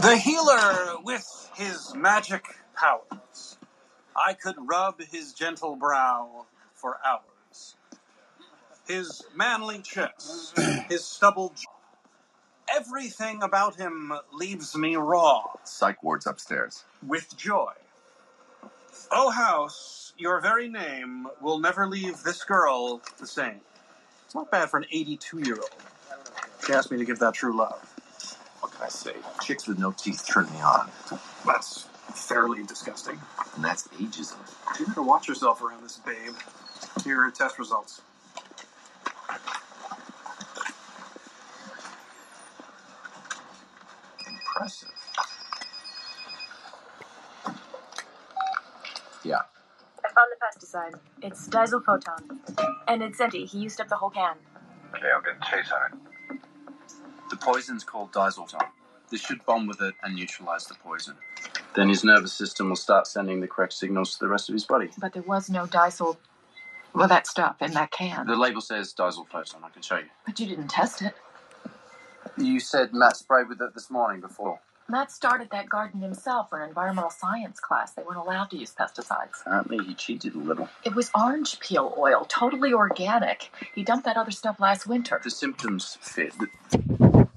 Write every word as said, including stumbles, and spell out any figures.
The healer with his magic powers. I could rub his gentle brow for hours. His manly chest, his stubble jaw. Everything about him leaves me raw. Psych ward's upstairs. With joy. Oh, house, your very name will never leave this girl the same. It's not bad for an eighty-two-year-old. She asked me to give that true love. What can I say? Chicks with no teeth turn me on. That's fairly disgusting. And that's ageism. You better watch yourself around this babe. Here are test results. Impressive. Yeah. I found the pesticide. It's disulfoton. And it's empty. He used up the whole can. Okay, I'll get Chase on it. The poison's called disulton. This should bond with it and neutralize the poison. Then his nervous system will start sending the correct signals to the rest of his body. But there was no disul... Well, that stuff in that can. The label says disulfoton. I can show you. But you didn't test it. You said Matt sprayed with it this morning before. Matt started that garden himself for an environmental science class. They weren't allowed to use pesticides. Apparently he cheated a little. It was orange peel oil, totally organic. He dumped that other stuff last winter. The symptoms fit.